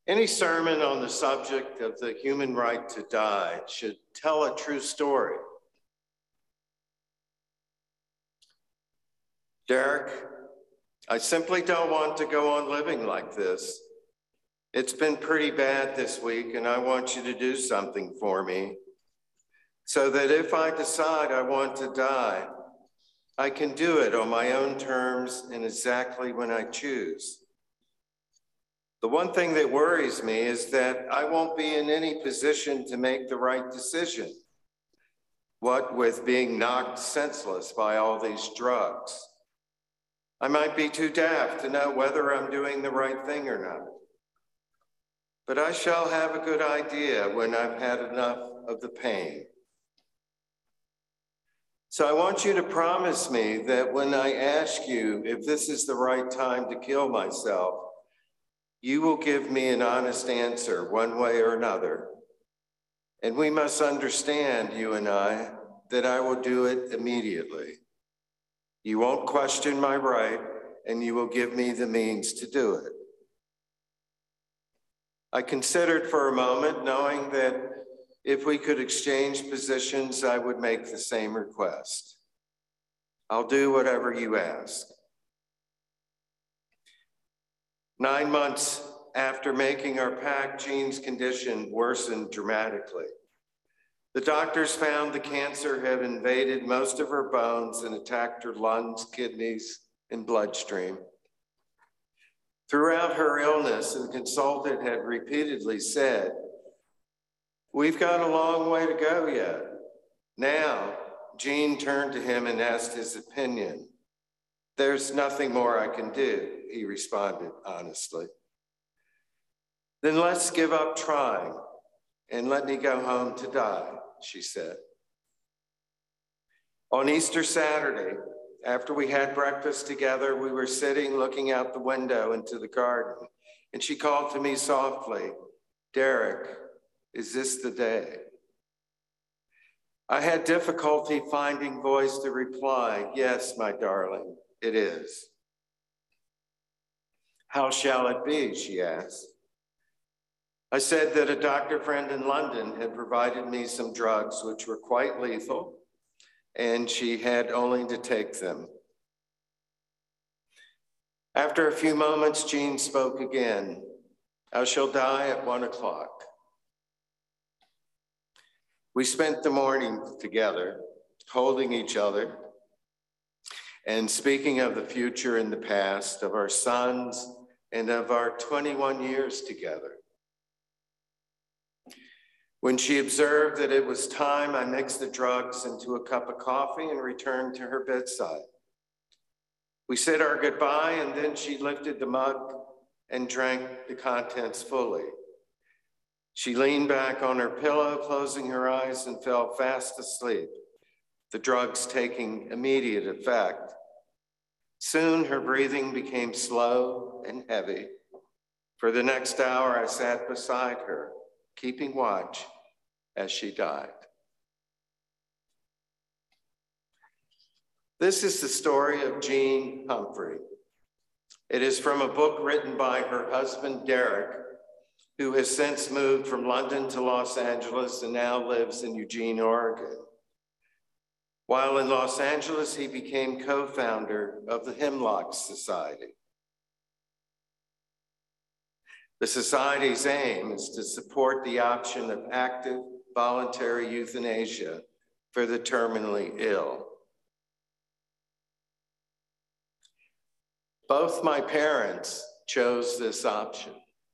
Any sermon on the subject of the human right to die should tell a true story. Derek, I simply don't want to go on living like this. It's been pretty bad this week, and I want you to do something for me so that if I decide I want to die, I can do it on my own terms and exactly when I choose. The one thing that worries me is that I won't be in any position to make the right decision. What with being knocked senseless by all these drugs? I might be too daft to know whether I'm doing the right thing or not. But I shall have a good idea when I've had enough of the pain. So I want you to promise me that when I ask you if this is the right time to kill myself, you will give me an honest answer one way or another. And we must understand, you and I, that I will do it immediately. You won't question my right, and you will give me the means to do it. I considered for a moment, knowing that if we could exchange positions, I would make the same request. I'll do whatever you ask. 9 months after making our pact, Jean's condition worsened dramatically. The doctors found the cancer had invaded most of her bones and attacked her lungs, kidneys, and bloodstream. Throughout her illness, the consultant had repeatedly said, "We've got a long way to go yet." Now, Jean turned to him and asked his opinion. "There's nothing more I can do," he responded honestly. "Then let's give up trying and let me go home to die," she said. On Easter Saturday, after we had breakfast together, we were sitting looking out the window into the garden, and she called to me softly, "Derek, is this the day?" I had difficulty finding voice to reply, "Yes, my darling, it is." "How shall it be?" she asked. I said that a doctor friend in London had provided me some drugs which were quite lethal, and she had only to take them. After a few moments, Jean spoke again. "I shall die at 1 o'clock. We spent the morning together, holding each other and speaking of the future and the past, of our sons and of our 21 years together. When she observed that it was time, I mixed the drugs into a cup of coffee and returned to her bedside. We said our goodbye, and then she lifted the mug and drank the contents fully. She leaned back on her pillow, closing her eyes, and fell fast asleep, the drugs taking immediate effect. Soon her breathing became slow and heavy. For the next hour, I sat beside her, keeping watch as she died. This is the story of Jean Humphrey. It is from a book written by her husband, Derek, who has since moved from London to Los Angeles and now lives in Eugene, Oregon. While in Los Angeles, he became co-founder of the Hemlock Society. The Society's aim is to support the option of active, voluntary euthanasia for the terminally ill. Both my parents chose this option.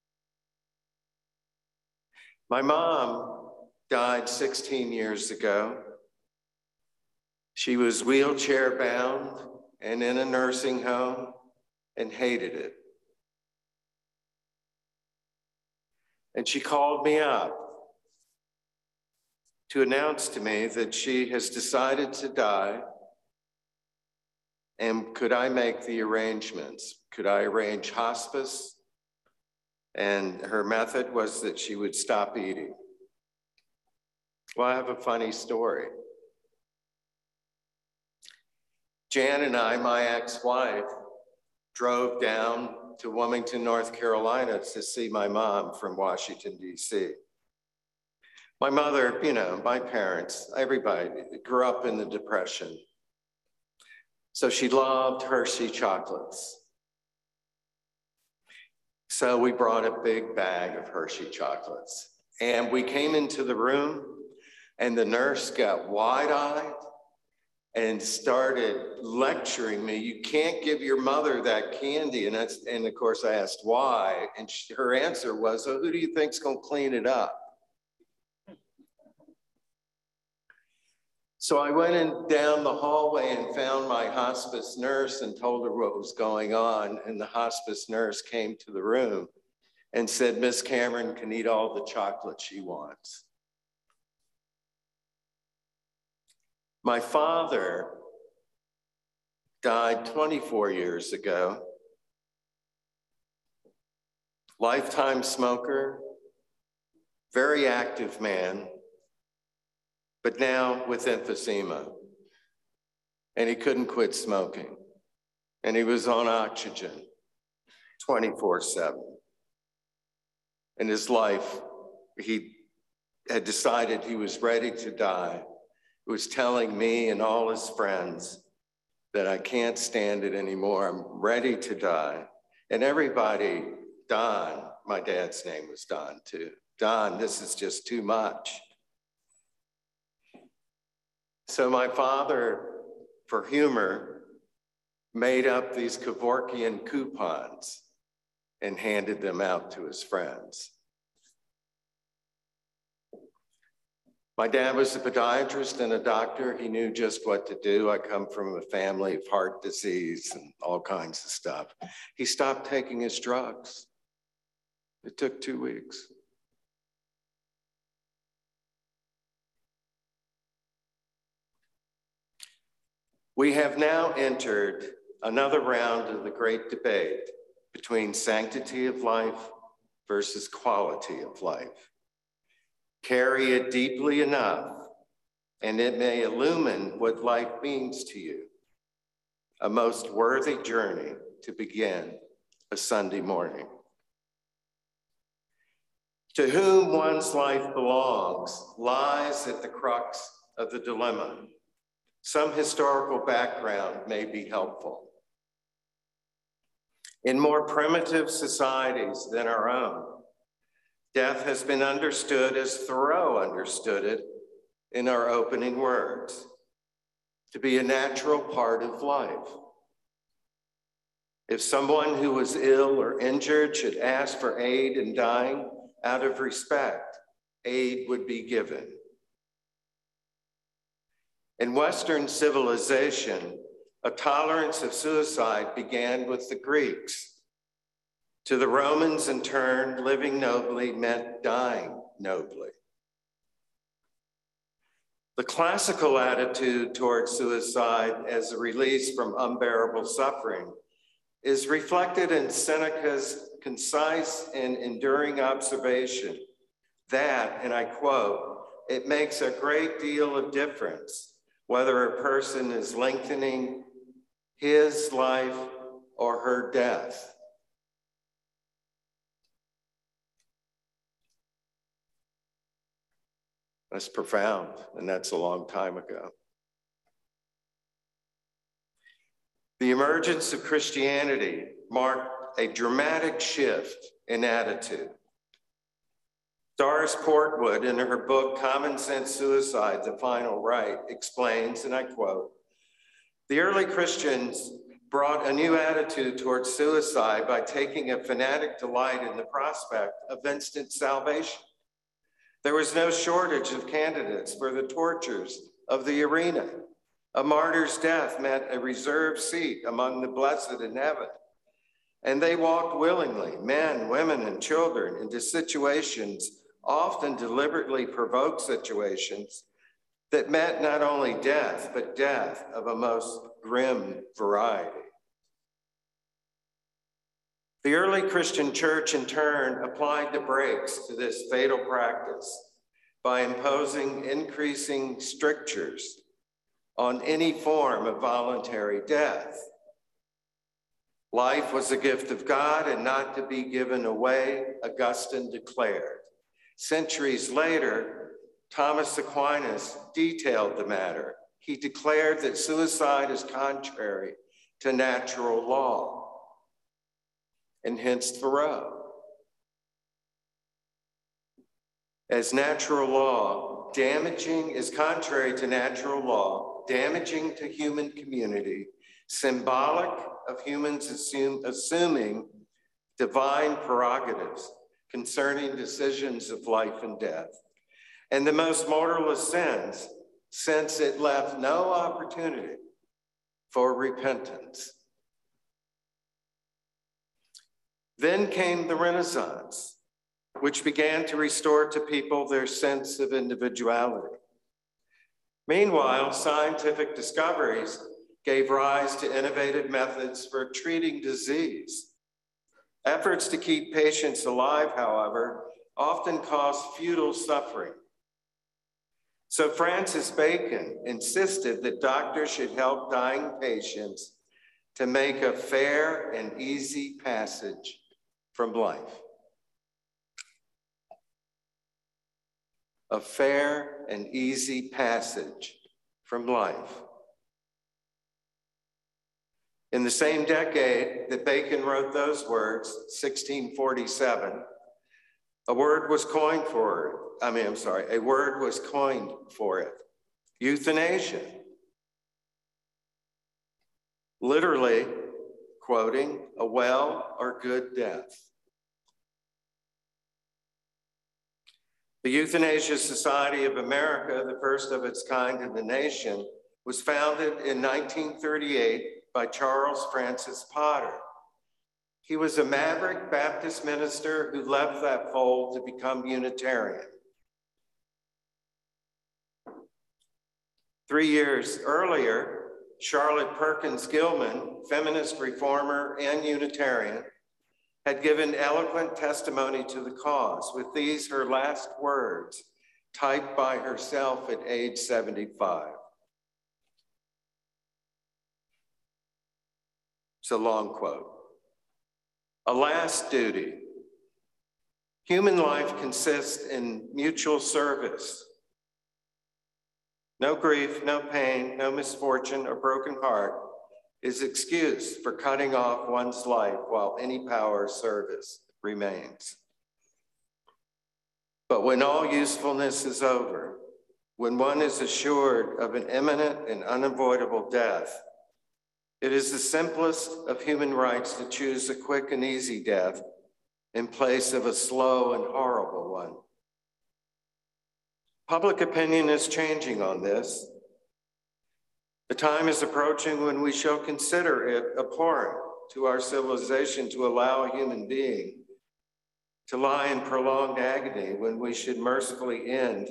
My mom died 16 years ago. She was wheelchair bound and in a nursing home and hated it. And she called me up to announce to me that she has decided to die, and could I make the arrangements? Could I arrange hospice? And her method was that she would stop eating. Well, I have a funny story. Jan and I, my ex-wife, drove down to Wilmington, North Carolina to see my mom from Washington, D.C. My mother, my parents, everybody grew up in the Depression. So she loved Hershey chocolates. So we brought a big bag of Hershey chocolates. And we came into the room and the nurse got wide-eyed and started lecturing me. You can't give your mother that candy. And of course I asked why. And her answer was, oh, who do you think's gonna clean it up? So I went down the hallway and found my hospice nurse and told her what was going on. And the hospice nurse came to the room and said, Miss Cameron can eat all the chocolate she wants. My father died 24 years ago. Lifetime smoker, very active man, but now with emphysema. And he couldn't quit smoking. And he was on oxygen 24/7. In his life, he had decided he was ready to die. He was telling me and all his friends that I can't stand it anymore. I'm ready to die. And everybody, Don, my dad's name was Don too. Don, this is just too much. So my father, for humor, made up these Kevorkian coupons and handed them out to his friends. My dad was a podiatrist and a doctor. He knew just what to do. I come from a family of heart disease and all kinds of stuff. He stopped taking his drugs. It took 2 weeks. We have now entered another round of the great debate between sanctity of life versus quality of life. Carry it deeply enough, and it may illumine what life means to you. A most worthy journey to begin a Sunday morning. To whom one's life belongs lies at the crux of the dilemma. Some historical background may be helpful. In more primitive societies than our own, death has been understood as Thoreau understood it in our opening words, to be a natural part of life. If someone who was ill or injured should ask for aid in dying, out of respect, aid would be given. In Western civilization, a tolerance of suicide began with the Greeks. To the Romans, in turn, living nobly meant dying nobly. The classical attitude towards suicide as a release from unbearable suffering is reflected in Seneca's concise and enduring observation that, and I quote, "It makes a great deal of difference whether a person is lengthening his life or her death." That's profound, and that's a long time ago. The emergence of Christianity marked a dramatic shift in attitude. Doris Portwood, in her book, Common Sense Suicide, The Final Right, explains, and I quote, "The early Christians brought a new attitude towards suicide by taking a fanatic delight in the prospect of instant salvation. There was no shortage of candidates for the tortures of the arena. A martyr's death meant a reserved seat among the blessed in heaven. And they walked willingly, men, women, and children, into situations, often deliberately provoked situations, that meant not only death, but death of a most grim variety." The early Christian church, in turn, applied the brakes to this fatal practice by imposing increasing strictures on any form of voluntary death. Life was a gift of God and not to be given away, Augustine declared. Centuries later, Thomas Aquinas detailed the matter. He declared that suicide is contrary to natural law, and hence Thoreau. As natural law, is contrary to natural law, damaging to human community, symbolic of humans assuming divine prerogatives concerning decisions of life and death, and the most mortal of sins, since it left no opportunity for repentance. Then came the Renaissance, which began to restore to people their sense of individuality. Meanwhile, scientific discoveries gave rise to innovative methods for treating disease. Efforts to keep patients alive, however, often cause futile suffering. So Francis Bacon insisted that doctors should help dying patients to make a fair and easy passage from life. A fair and easy passage from life. In the same decade that Bacon wrote those words, 1647, a word was coined for it, euthanasia. Literally, quoting, a well or good death. The Euthanasia Society of America, the first of its kind in the nation, was founded in 1938 by Charles Francis Potter. He was a maverick Baptist minister who left that fold to become Unitarian. 3 years earlier, Charlotte Perkins Gilman, feminist reformer and Unitarian, had given eloquent testimony to the cause, with these her last words, typed by herself at age 75. It's a long quote. A last duty. Human life consists in mutual service. No grief, no pain, no misfortune or broken heart is excuse for cutting off one's life while any power of service remains. But when all usefulness is over, when one is assured of an imminent and unavoidable death, it is the simplest of human rights to choose a quick and easy death in place of a slow and horrible one. Public opinion is changing on this. The time is approaching when we shall consider it abhorrent to our civilization to allow a human being to lie in prolonged agony when we should mercifully end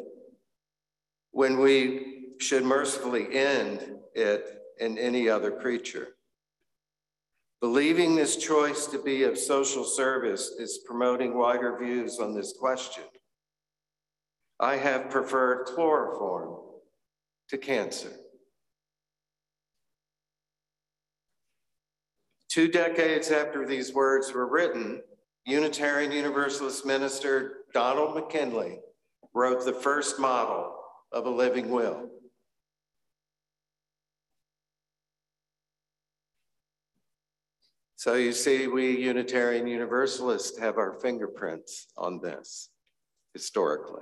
it in any other creature. Believing this choice to be of social service is promoting wider views on this question. I have preferred chloroform to cancer. 2 decades after these words were written, Unitarian Universalist minister Donald McKinley wrote the first model of a living will. So you see, we Unitarian Universalists have our fingerprints on this historically.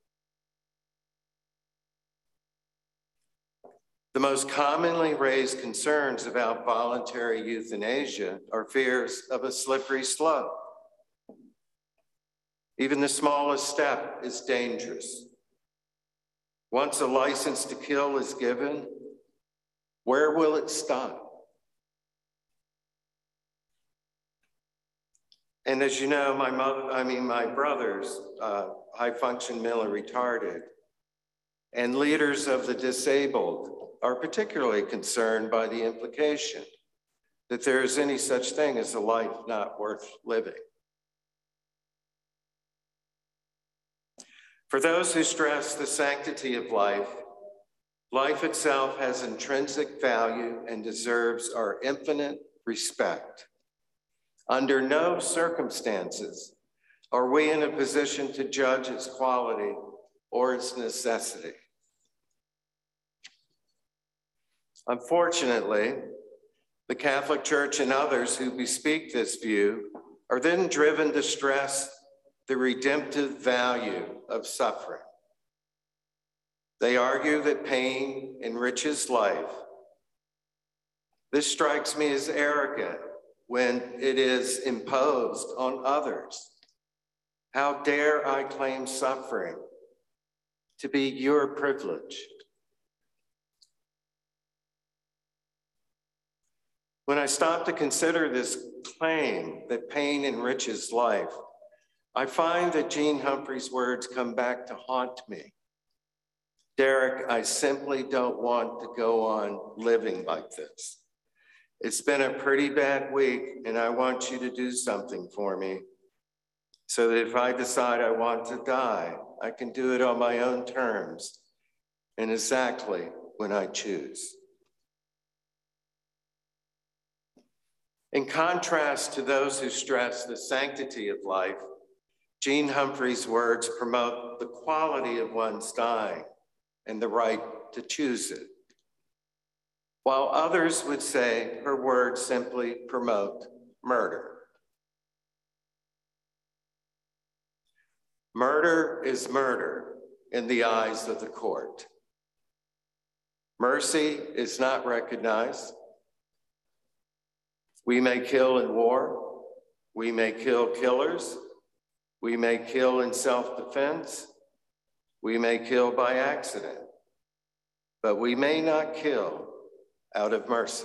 The most commonly raised concerns about voluntary euthanasia are fears of a slippery slope. Even the smallest step is dangerous. Once a license to kill is given, where will it stop? And as you know, my brothers, high function mentally retarded, and leaders of the disabled are particularly concerned by the implication that there is any such thing as a life not worth living. For those who stress the sanctity of life, life itself has intrinsic value and deserves our infinite respect. Under no circumstances are we in a position to judge its quality or its necessity. Unfortunately, the Catholic Church and others who bespeak this view are then driven to stress the redemptive value of suffering. They argue that pain enriches life. This strikes me as arrogant when it is imposed on others. How dare I claim suffering to be your privilege? When I stop to consider this claim that pain enriches life, I find that Jean Humphrey's words come back to haunt me. Derek, I simply don't want to go on living like this. It's been a pretty bad week, and I want you to do something for me so that if I decide I want to die, I can do it on my own terms and exactly when I choose. In contrast to those who stress the sanctity of life, Jean Humphrey's words promote the quality of one's dying and the right to choose it, while others would say her words simply promote murder. Murder is murder in the eyes of the court. Mercy is not recognized. We may kill in war. We may kill killers. We may kill in self-defense. We may kill by accident. But we may not kill out of mercy.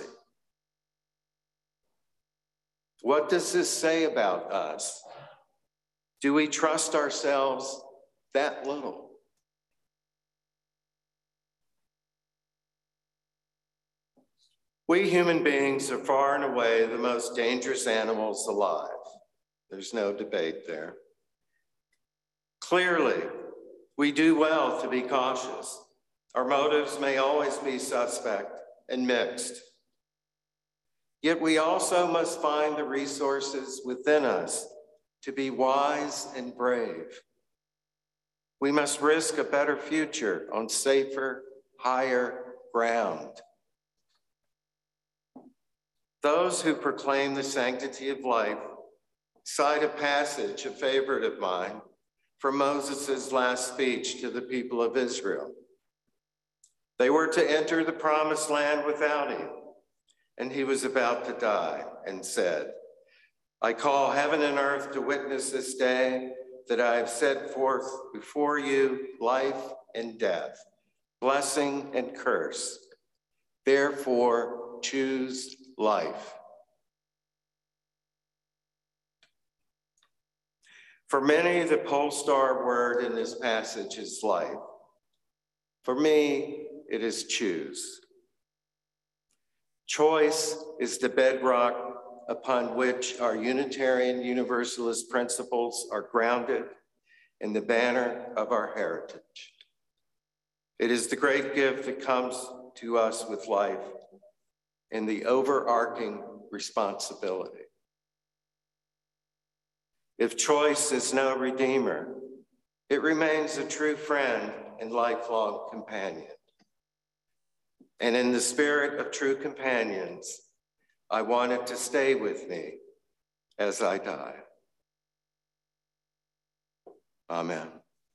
What does this say about us? Do we trust ourselves that little? We human beings are far and away the most dangerous animals alive. There's no debate there. Clearly, we do well to be cautious. Our motives may always be suspect and mixed. Yet we also must find the resources within us to be wise and brave. We must risk a better future on safer, higher ground. Those who proclaim the sanctity of life cite a passage, a favorite of mine, from Moses' last speech to the people of Israel. They were to enter the promised land without him, and he was about to die and said, I call heaven and earth to witness this day that I have set forth before you life and death, blessing and curse. Therefore, choose life. For many, the pole star word in this passage is life. For me, it is choose. Choice is the bedrock upon which our Unitarian Universalist principles are grounded in the banner of our heritage. It is the great gift that comes to us with life and the overarching responsibility. If choice is no redeemer, it remains a true friend and lifelong companion. And in the spirit of true companions, I want it to stay with me as I die. Amen.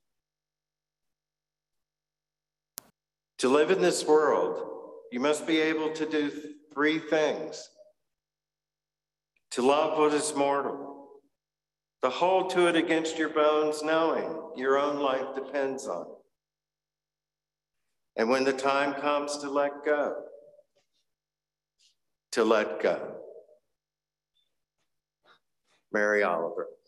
To live in this world, you must be able to do three things. To love what is mortal, to hold to it against your bones, knowing your own life depends on it. And when the time comes to let go, to let go. Mary Oliver.